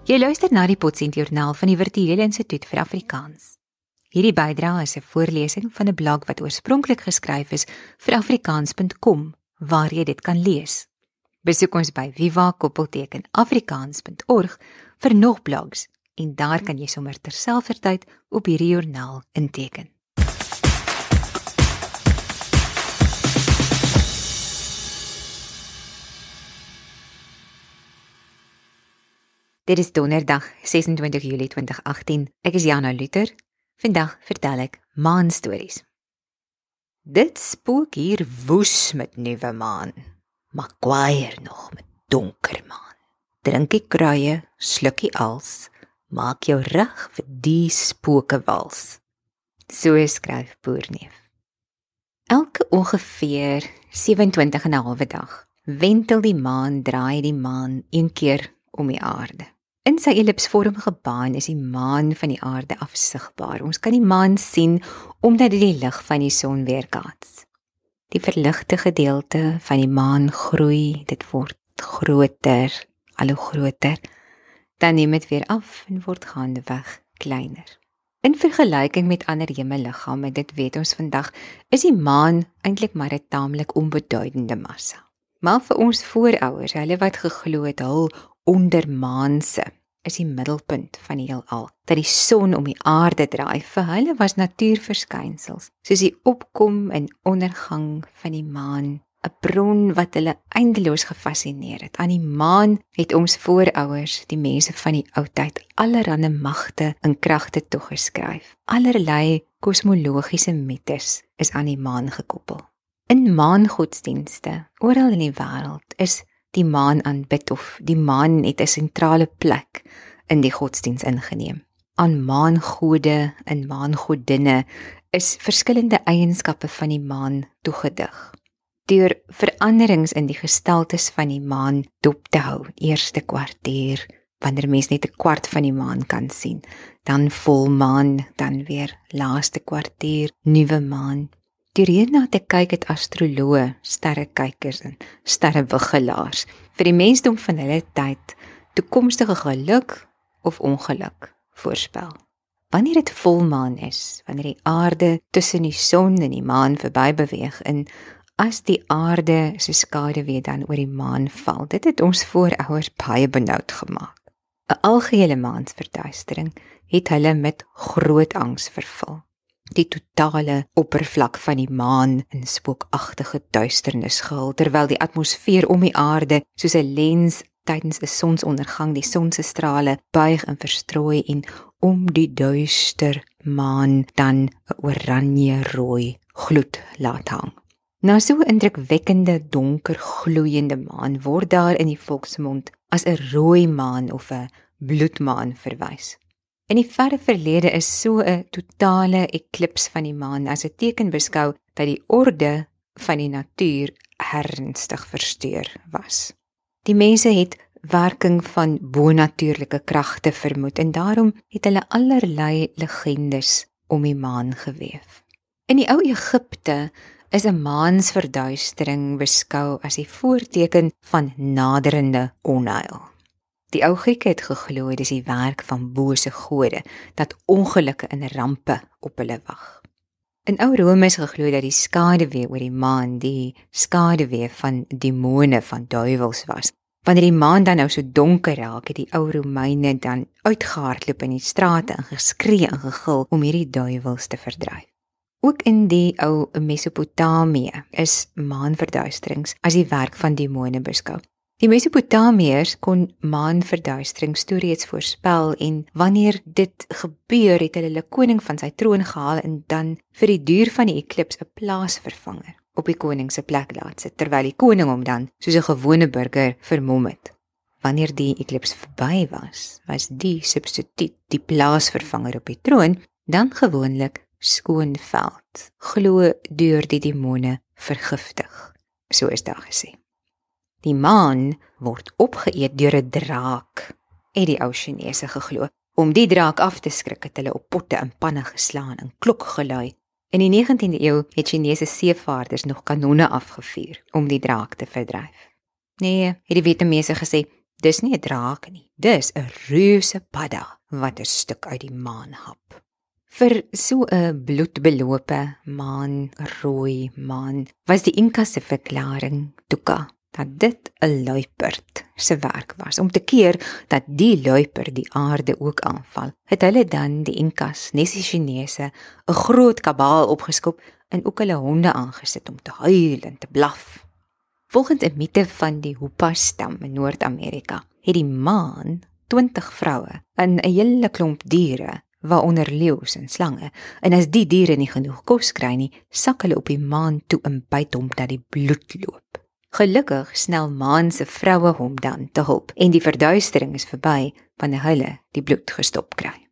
Jy luister na die Potchefstroom van die Virtuele Instituut vir Afrikaans. Hierdie bydrae is 'n voorlesing van 'n blog wat oorspronklik geskryf is vir afrikaans.com, waar jy dit kan lees. Besoek ons by viva-afrikaans.org vir nog blogs en daar kan jy sommer terselfdertyd op hierdie joernaal inteken. Dit is donderdag 26 Julie 2018. Ek is Jana Luther. Vandag vertel ek maanstories. Dit spook hier woes met nuwe maan, maar kwaaier nog met donker maan. Drink die kruie, sluk die als, maak jou reg vir die spooke wals. So skryf Boerneef. Elke ongeveer 27,5 dag wentel die maan, draai die maan een keer om die aarde. In sy ellipsvormige baan is die maan van die aarde afsigbaar. Ons kan die maan sien omdat dit die lig van die son weerkaats. Die verligte gedeelte van die maan groei, dit word groter, al hoe groter. Dan neem dit weer af en word gaandeweg kleiner. In vergelyking met ander hemelliggame, dit weet ons vandag, is die maan eintlik maar 'n taamlik onbeduidende massa. Maar vir ons voorouers, hulle wat geglo het hul ondermaanse is die middelpunt van die heelal, dat die son om die aarde draai, vir hulle was natuurverskynsels, soos die opkom en ondergang van die maan, 'n bron wat hulle eindeloos gefascineer het. Aan die maan het ons voorouers, die mense van die oudtyd, allerlei magte en kragte toegeskryf. Allerlei kosmologiese mites is aan die maan gekoppel. In maangodsdienste, oral in die wêreld, is die maan aanbid of die maan het 'n sentrale plek in die godsdiens ingeneem. Aan maangode en maangodinne is verskillende eienskappe van die maan toegedig. Deur veranderings in die gestaltes van die maan dop te hou, eerste kwartier, wanneer mens net 'n kwart van die maan kan sien, dan volmaan, dan weer laaste kwartier, nuwe maan. Deur hierna te kyk het astroloë, sterrekykers en sterrewiggelaars vir die mensdom van hulle tyd toekomstige geluk of ongeluk voorspel. Wanneer dit volmaan is, wanneer die aarde tussen die son en die maan verby beweeg en as die aarde se skaduwee dan oor die maan val, dit het ons voorouers baie benoud gemaak. 'n Algehele maansverduistering het hulle met groot angs vervul. Die totale oppervlak van die maan in spookagtige duisternis gehul, terwyl die atmosfeer om die aarde soos 'n lens tydens 'n sonsondergang die son se strale buig en verstrooi en om die duister maan dan 'n oranje-rooi gloed laat hang. Na so 'n indrukwekkende donker gloeiende maan word daar in die volksmond as 'n rooi maan of 'n bloedmaan verwys. In die verre verlede is so 'n totale eklips van die maan as 'n teken beskou dat die orde van die natuur ernstig versteur was. Die mense het werking van bonatuurlike kragte vermoed en daarom het hulle allerlei legendes om die maan geweef. In die ou Egipte is 'n maansverduistering beskou as die voorteken van naderende onheil. Die ou Grieke het geglo dit is die werk van bose gode, dat ongelukke en rampe op hulle wag. In ou Rome is geglo dat die skaduwee oor die maan die skaduwee van demone, van duiwels was. Wanneer die maan dan nou so donker raak, het die ou Romeine dan uitgehardloop in die strate en geskree en gegil om hierdie duiwels te verdryf. Ook in die ou Mesopotamië is maanverduisterings as die werk van demone beskou. Die Mesopotamiërs kon maanverduisterings toe reeds voorspel en wanneer dit gebeur het hulle koning van sy troon gehaal en dan vir die duur van die eklips 'n plaasvervanger op die koning se plek laat sit, terwyl die koning hom dan soos 'n gewone burger vermom het. Wanneer die eklips verby was, was die substituut, die plaasvervanger op die troon, dan gewoonlik skoonveld, glo deur die demone vergiftig, so is daar gesê. Die maan word opgeëet deur 'n draak, het die ou Chinese geglo. Om die draak af te skrik het hulle op potte en panne geslaan en klok gelui. In die 19de eeu het Chinese seevaarders nog kanonne afgevuur om die draak te verdryf. Nee, het die Vietnamese gesê, Dis nie 'n draak nie, dis 'n reuse padda wat 'n stuk uit die maan hap. Vir so 'n bloedbelope maan, rooi maan, was die Inka se verklaring Tuka dat dit 'n luiperd se werk was om te keer dat die luiperd die aarde ook aanval. Het hulle dan die Inkas, nes die Chinese, 'n groot kabaal opgeskop en ook hulle honde aangesit om te huil en te blaf. Volgens 'n mite van die Hoopa-stam in Noord-Amerika, het die maan 20 vroue en 'n hele klomp diere, waaronder leeu's en slange, en as die diere nie genoeg kos kry nie, sak hulle op die maan toe en byt hom dat die bloed loop. Gelukkig snel maan se vroue hom dan te hulp en die verduistering is verby wanneer hulle die bloed gestop kry.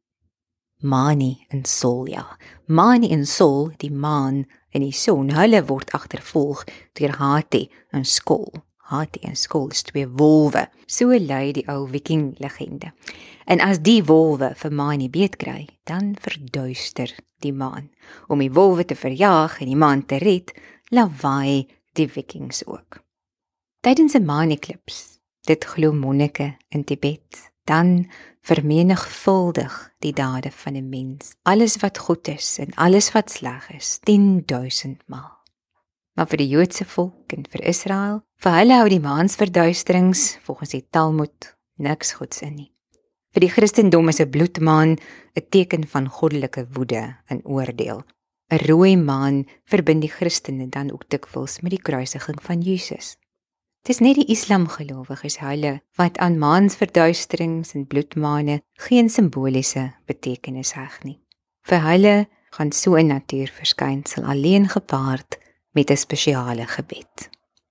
Mani en Sol, ja. Mani en Sol, die maan en die son, hulle word agtervolg deur Hati en Skol. Hati en Skol is 2 wolwe, so lui die ou Viking legende. En as die wolwe vir Mani beet kry, dan verduister die maan. Om die wolwe te verjaag en die maan te red, lawaai die Vikings ook. Tydens 'n maan-eklips, dit glo monnike in Tibet, dan vermenigvuldig die dade van 'n mens. Alles wat goed is en alles wat sleg is, 10.000 maal. Maar vir die Joodse volk en vir Israel, vir hulle hou die maansverduisterings, volgens die Talmud, niks goeds in nie. Vir die Christendom is 'n bloedmaan 'n teken van goddelike woede en oordeel. 'n Rooi maan verbind die Christene dan ook dikwels met die kruisiging van Jesus. Dis net die Islamgelowiges hulle wat aan maansverduisterings en bloedmaane geen simboliese betekenis heg nie. Vir hulle gaan so 'n natuurverskynsel alleen gepaard met 'n spesiale gebed.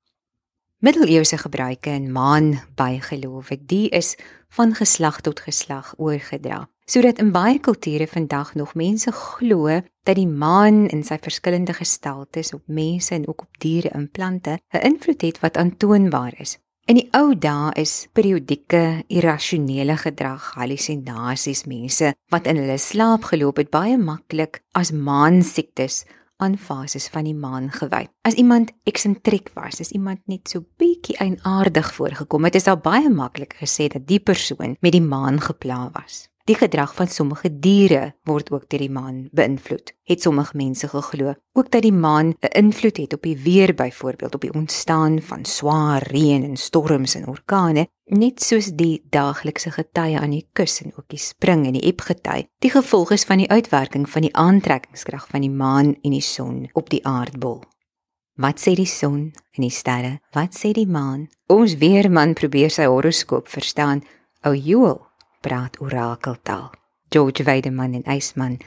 Middeleeuse gebruike en maanbygelowe, die is van geslag tot geslag oorgedra, sodat in baie kulture vandag nog mense glo dat die maan in sy verskillende gestaltes op mense en ook op diere en plante 'n invloed het wat aantoonbaar is. In die ou dae is periodieke, irrasionele gedrag, hallusinasies, mense wat in hulle slaap geloop het, baie maklik as maansiektes aan fases van die maan gewy. As iemand eksentriek was, as iemand net so bietjie eienaardig voorgekom het, is daar baie maklik gesê dat die persoon met die maan gepla was. Die gedrag van sommige diere word ook deur die maan beïnvloed, het sommige mense geglo. Ook dat die maan 'n invloed het op die weer, byvoorbeeld op die ontstaan van swaar reën en storms en orkane, net soos die daaglikse getye aan die kus en ook die spring en die epgety, die gevolg is van die uitwerking van die aantrekkingskrag van die maan en die son op die aardbol. Wat sê die son en die sterre? Wat sê die maan? Ons weerman probeer sy horoskoop verstaan. Ou Joel praat orakeltaal. George Weideman en Eisman,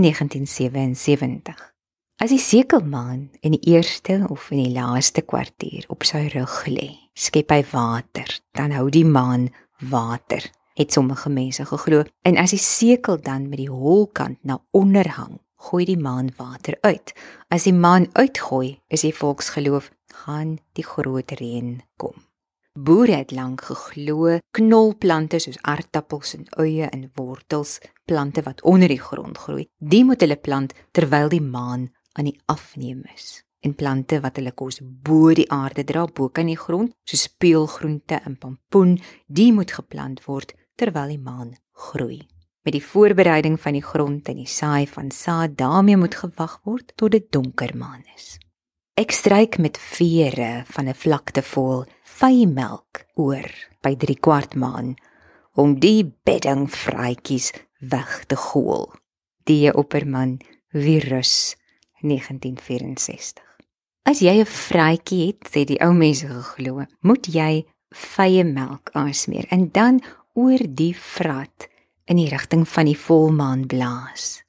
1977. As die sekelmaan in die eerste of in die laaste kwartier op sy rug lê, skep hy water, dan hou die maan water, het sommige mense geglo. En as die sekel dan met die holkant na onder hang, gooi die maan water uit. As die maan uitgooi, is die volksgeloof, gaan die groot reën kom. Boere het lank geglo, knolplante soos aardappels en uie en wortels, plante wat onder die grond groei, die moet hulle plant terwyl die maan aan die afneem is. En plante wat hulle kos bo die aarde dra, bo kan die grond, soos speelgroente en pampoen, die moet geplant word terwyl die maan groei. Met die voorbereiding van die grond en die saai van saad, daarmee moet gewag word tot dit donker maan is. Ek stryk met vere van 'n vlakte vol veimelk oor by 3/4 maan, om die bedding vrytjies weg te gool. Die Opperman, Virus, 1964. As jy 'n vrytjie het, sê die ou mense geglo, moet jy vye melk aansmeer en dan oor die vrat in die rigting van die volmaan blaas.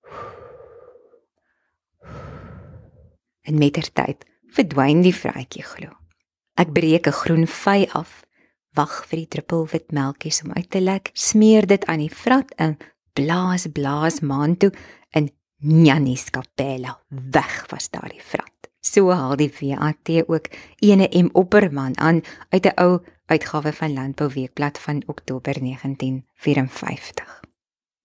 En mettertyd verdwyn die vrytjie glo. Ek breek 'n groen vy af, wag vir die druppelwit melkies om uit te lek, smeer dit aan die vrat en blaas maan toe en Njannies Kapella, weg was daar die vrat. So haal die WAT ook ene M. Opperman aan uit 'n ou uitgawe van Landbou Weekblad van Oktober 1954.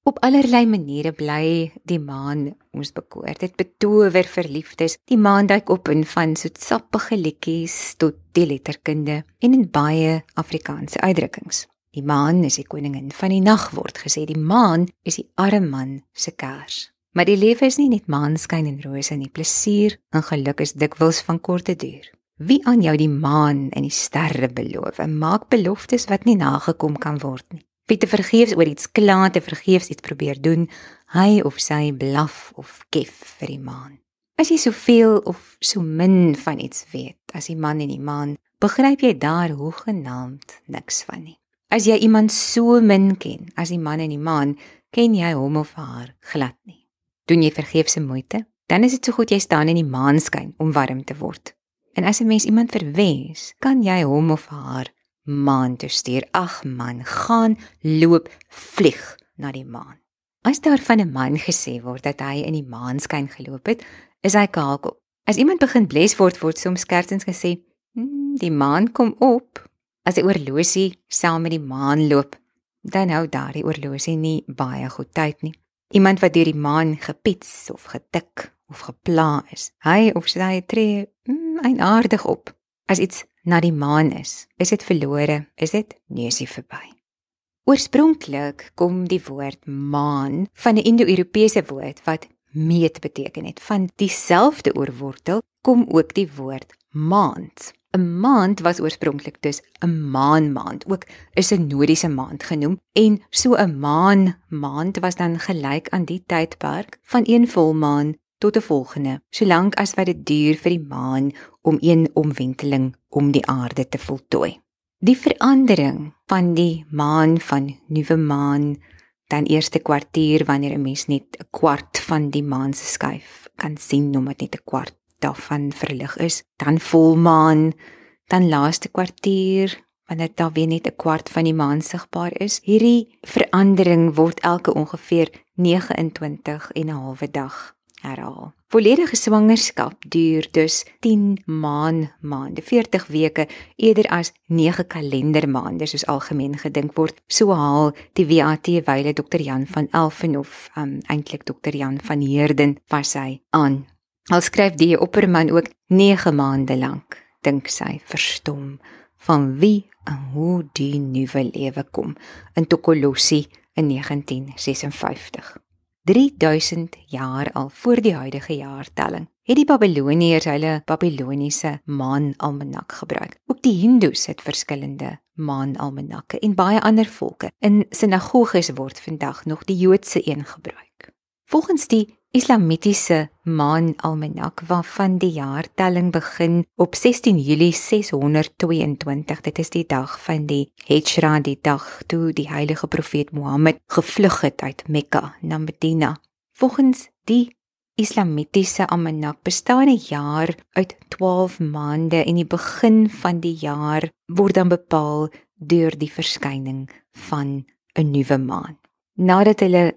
Op allerlei maniere bly die maan ons bekoor. Dit betower verliefdes. Die maan duik op in van soetsappige liedjies tot die letterkunde en in baie Afrikaanse uitdrukkings. Die maan is die koningin van die nag, word gesê. Die maan is die arme man se kers. Maar die lewe is nie net maanskyn en rose nie. Plesier en geluk is dikwels van korte duur. Wie aan jou die maan en die sterre beloof, maak beloftes wat nie nagekom kan word nie. Wie te vergeefs oor iets kla, te vergeefs iets probeer doen, hy of sy blaf of kef vir die maan. As jy soveel of so min van iets weet as die man en die maan, begryp jy daar hoegenaamd niks van nie. As jy iemand so min ken as die man en die maan, ken jy hom of haar glad nie. Doen jy vergeefse moeite, dan is dit so goed jy staan in die maanskyn om warm te word. En as 'n mens iemand verwens, kan jy hom of haar maan toe stuur. Ag man, gaan, loop, vlieg na die maan. As daar van 'n man gesê word dat hy in die maanskyn geloop het, is hy kaalkop. As iemand begin bles word soms skertsens gesê, die maan kom op. As 'n oorlosie saam met die maan loop, dan hou daardie oorlosie nie baie goed tyd nie. Iemand wat deur die maan gepiets of getik of gepla is, hy of sy tree eienaardig op. As iets na die maan is dit verlore, is dit neusie verby. Oorspronklik kom die woord maan van 'n Indo-Europese woord wat meet beteken het. Van dieselfde oorwortel kom ook die woord maand. 'n Maand was oorspronklik dus 'n maanmaand, ook 'n synodiese maand genoem, en so 'n maand was dan gelyk aan die tydperk van een volmaan tot 'n volgende, solank as wat dit duur vir die maan om een omwenteling om die aarde te voltooi. Die verandering van die maan van nuwe maan, dan eerste kwartier wanneer 'n mens net 'n kwart van die maan se skyf kan sien omdat net 'n kwart daarvan verlig is, dan volmaan, dan laaste kwartier wanneer daar weer net 'n kwart van die maan sigbaar is. Hierdie verandering word elke ongeveer 29 en 'n halwe dag herhaal. Volledige swangerskap duur dus 10 maande, 40 weke, eerder as 9 kalendermaande soos algemeen gedink word. So haal die WAT wyle Dr. Jan van Elfen of eintlik Dr. Jan van Heerden was hy aan. Al skryf die opperman ook 9 maande lank, dink sy verstom, van wie en hoe die nuwe lewe kom in Tokolosi in 1956. 3000 jaar al voor die huidige jaartelling het die Babiloniërs hulle Babiloniese maanalmanak gebruik. Ook die Hindoes het verskillende maanalmanakke en baie ander volke. In sinagoges word vandag nog die Joodse een gebruik. Volgens die Islamitiese maanalmanak waarvan die jaartelling begin op 16 Julie 622, dit is die dag van die Hijra, die dag toe die heilige profeet Mohammed gevlug het uit Mekka na Medina. Volgens die Islamitiese almanak bestaan 'n jaar uit 12 maande en die begin van die jaar word dan bepaal deur die verskyning van 'n nuwe maan. Nadat hulle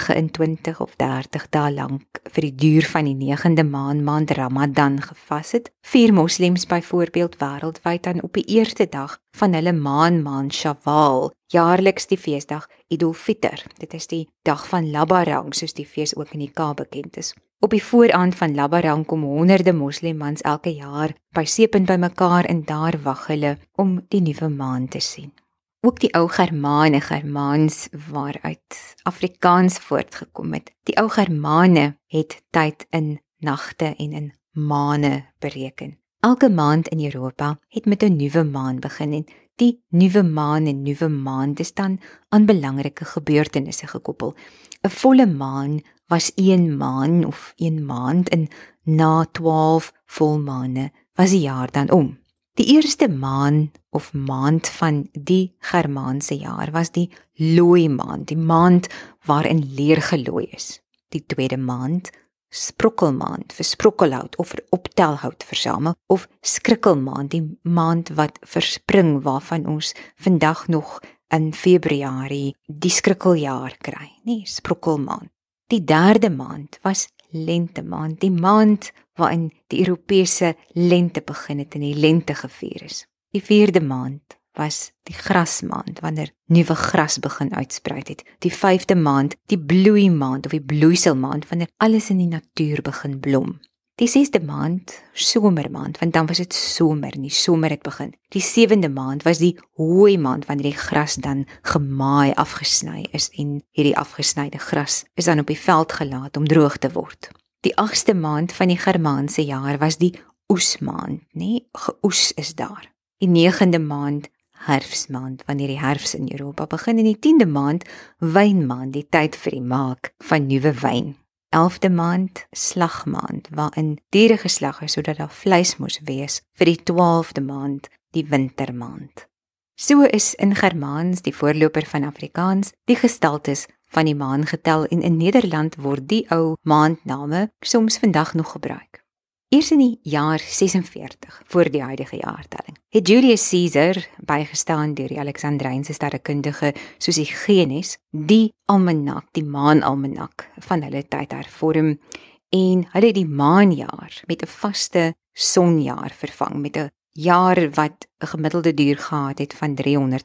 29 of 30 dae lank vir die duur van die 9de maand Ramadan gevas het, vier moslems byvoorbeeld wêreldwyd dan op die eerste dag van hulle maand Shawwal, jaarliks die feesdag Idul Fitr. Dit is die dag van Labarang, soos die fees ook in die Kaap bekend is. Op die vooraand van Labarang kom honderde moslimmans elke jaar by Seepunt bymekaar en daar wag hulle om die nuwe maan te sien. Ook die ou Germaans waaruit Afrikaans voortgekom het. Die ou Germane het tyd in nagte en in maane bereken. Elke maand in Europa het met 'n nuwe maan begin en die nuwe maan en nuwe maand is dan aan belangrike gebeurtenisse gekoppel. 'n Volle maan was 1 maan of 1 maand en na 12 volmaane was die jaar dan om. Die eerste maan of maand van die Germaanse jaar was die looi maand, die maand waarin leer gelooi is. Die tweede maand, sprokkelmaand vir sprokkelhout of vir optelhout versamel, of skrikkelmaand, die maand wat verspring waarvan ons vandag nog in Februarie die skrikkeljaar kry, nie sprokkelmaand. Die derde maand was lentemaand, die maand waarin die Europese lente begin het en die lente gevier is. Die vierde maand was die grasmaand, wanneer nuwe gras begin uitspruit het. Die 5de maand, die bloeimaand of die bloeiselmaand, wanneer alles in die natuur begin blom. Die 6de maand, somermaand, want dan was dit somer en die somer het begin. Die 7de maand was die hooi maand, wanneer die gras dan gemaai afgesny is en hierdie afgesnyde gras is dan op die veld gelaat om droog te word. Die 8ste maand van die Germaanse jaar was die oesmaand, geoes is daar. Die 9de maand, herfsmaand, wanneer die herfs in Europa begin, en die 10de maand, wynmaand, die tyd vir die maak van nuwe wyn. 11de maand, slagmaand, waarin diere geslag is sodat daar vleis moes wees, vir die 12de maand, die wintermaand. So is in Germaans, die voorloper van Afrikaans, die gestaltes van die maan getel en in Nederland word die ou maandname soms vandag nog gebruik. Eers in die jaar 46 voor die huidige jaartelling het Julius Caesar, bygestaan deur die Alexandrynse sterrekundige Sosigenes, die almanak, die maanalmanak van hulle tyd hervorm en hulle die maanjaar met 'n vaste sonjaar vervang, met 'n jaar wat 'n gemiddelde duur gehad het van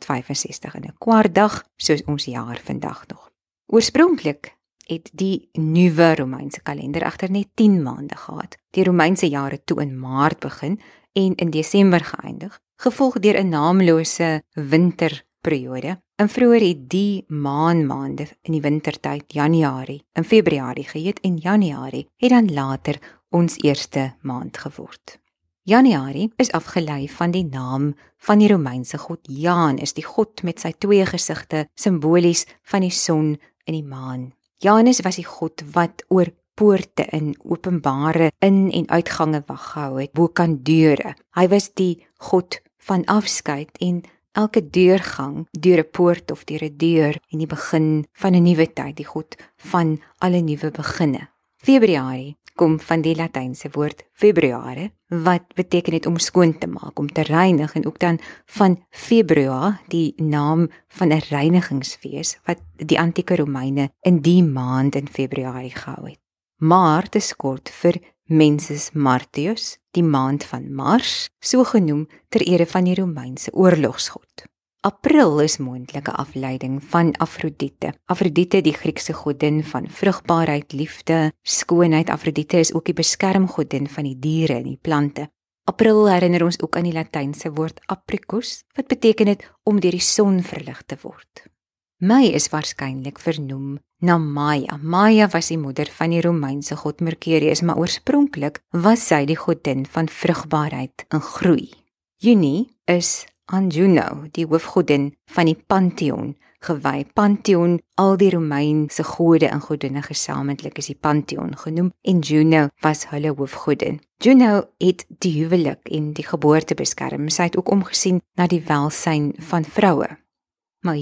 365 en 'n kwart dag, soos ons jaar vandag nog. Oorspronklik het die nuwe Romeinse kalender egter net 10 maande gehad. Die Romeinse jare toe in Maart begin en in Desember geëindig, gevolg deur 'n naamlose winterperiode. En vroeër het die maande in die wintertyd Januarie en Februarie geheet en Januarie het dan later ons eerste maand geword. Januarie is afgelei van die naam van die Romeinse god Janus, die god met sy 2 gesigte, simbolies van die son en die maan. Janus was die god wat oor poorte en openbare in- en uitgange wag gehou het, bo kan deure. Hy was die god van afskeid en elke deurgang, deur 'n poort of deur 'n deur en die begin van 'n nuwe tyd, die god van alle nuwe beginne. Februarie kom van die Latynse woord februare, wat beteken het om skoon te maak, om te reinig, en ook dan van februa, die naam van 'n reinigingsfees wat die antieke Romeine in die maand in Februarie gehou het. Maart is kort vir Mensis Martius, die maand van Mars, so genoem ter ere van die Romeinse oorlogsgod. April is moontlike afleiding van Afrodite. Afrodite, die Griekse godin van vrugbaarheid, liefde, skoonheid. Afrodite is ook die beskermgodin van die diere en die plante. April herinner ons ook aan die Latynse woord apricus, wat beteken het om deur die son verlig te word. Mei is waarskynlik vernoem na Maia. Maia was die moeder van die Romeinse god Mercurius, maar oorspronklik was sy die godin van vrugbaarheid en groei. Junie is aan Juno, die hoofgodin van die Pantheon, gewy. Pantheon, al die Romeinse gode en godinne gesamentlik is die Pantheon genoem, en Juno was hulle hoofgodin. Juno het die huwelik en die geboorte beskerm. Sy het ook omgesien na die welsyn van vroue. Maar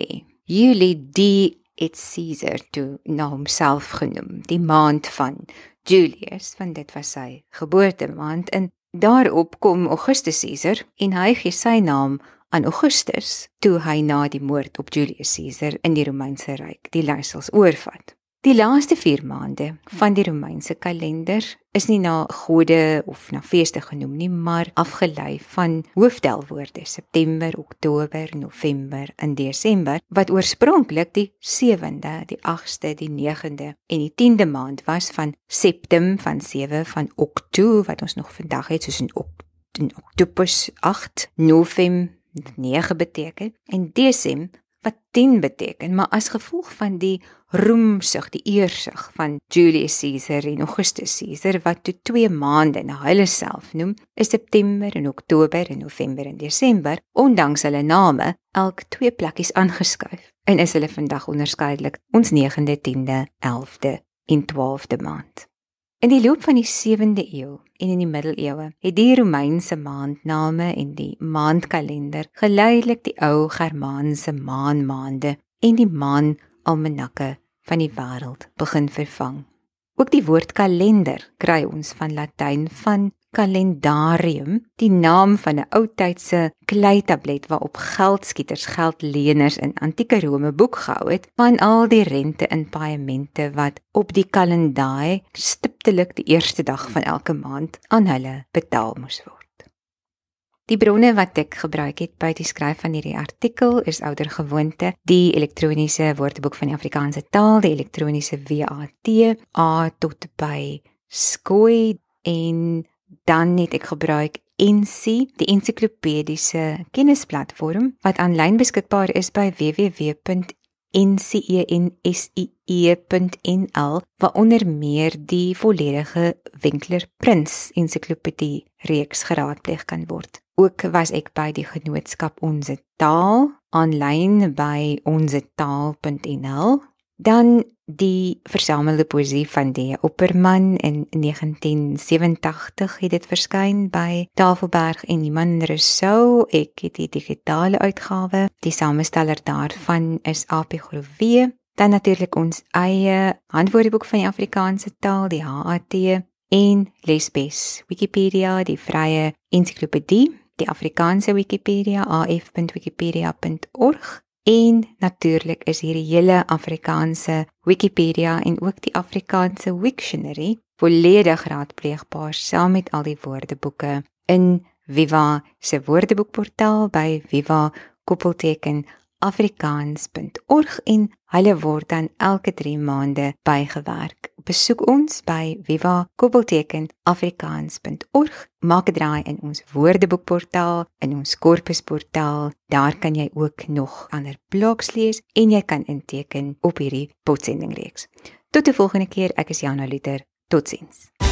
Julie, die het Caesar toe na homself genoem, die maand van Julius, want dit was sy geboortemaand, en daarop kom Augustus Caesar en hy gee sy naam aan Augustus toe hy na die moord op Julius Caesar in die Romeinse Ryk die leiersels oorvat. Die laaste 4 maande van die Romeinse kalender is nie na gode of na feeste genoem nie, maar afgelei van hooftelwoorde September, Oktober, November en Desember, wat oorspronklik die 7de, die 8ste, die 9de en die 10de maand was, van Septem van 7, van Octo wat ons nog vandag het, soos in Octopus 8, Novem 9 beteken en Decem wat 10 beteken, maar as gevolg van die roemsug, die eersug van Julius Caesar en Augustus Caesar, wat toe 2 maande na hulle self noem, is September en Oktober en November en Desember, ondanks hulle name, elk 2 plekkies aangeskuif, en is hulle vandag onderskeidelik ons 9de, 10de, 11de en 12de maand. In die loop van die 7de eeu en in die middeleeue het die Romeinse maandname en die maandkalender geleidelik die ou Germaanse maande en die maanalmanakke van die wêreld begin vervang. Ook die woord kalender kry ons van Latyn van calendarium, die naam van 'n oudtydse kleitablet waarop geldskieters, geldleners in antieke Rome boek gehou het van al die rente en paemente wat op die kalendai stiptelik die eerste dag van elke maand aan hulle betaal moes word. Die bronne wat ek gebruik het by die skryf van hierdie artikel is ouer gewoonte, die elektroniese Woordeboek van die Afrikaanse taal, die elektroniese WAT, A tot by Skoi, en dan het ek gebruik ENSI, die ensiklopediese kennisplatform wat aanlyn beskikbaar is by www.ncensie.nl, waar onder meer die volledige Winkler Prins ensiklopedie reeks geraadpleeg kan word. Ook was ek by die genootskap Onze Taal, aanlyn by onzetaal.nl, dan die versamelde poesie van D. Opperman in 1987 het dit verskyn by Tafelberg en Iman Rousseau. Ek het die digitale uitgawe. Die samesteller daarvan is AP Groewe. Dan natuurlik ons eie handwoordeboek van die Afrikaanse taal, die HAT, en Lesbes Wikipedia, die vrye ensiklopedie, die Afrikaanse Wikipedia, af.wikipedia.org. En natuurlik is hierdie hele Afrikaanse Wikipedia en ook die Afrikaanse Wiktionary volledig raadpleegbaar saam met al die woordeboeke in Viva se woordeboekportaal by viva-afrikaans.org, en hulle word dan elke 3 maande bygewerk. Besoek ons by viva-afrikaans.org, maak 'n draai in ons woordeboekportaal, in ons korpusportaal. Daar kan jy ook nog ander blogs lees en jy kan inteken op hierdie potsendingreeks. Tot die volgende keer, ek is Jana Luther. Totsiens.